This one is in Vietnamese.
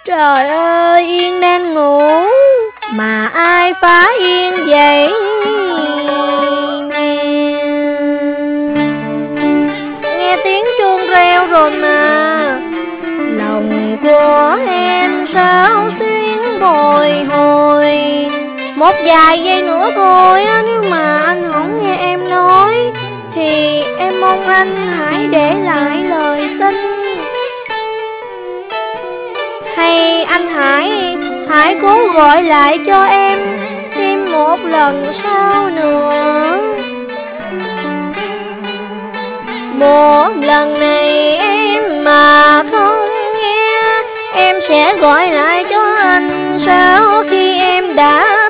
Trời ơi, Yên đang ngủ mà ai phá Yên vậy nè? Nghe tiếng chuông reo rồi mà. Lòng của em sao xuyến bồi hồi. Một vài giây nữa thôi á, nếu mà anh không nghe em nói thì em mong anh hãy để lại lời xin. Hay anh hãy cố gọi lại cho em thêm một lần sau nữa. Một lần này em mà không nghe, em sẽ gọi lại cho anh sau khi em đã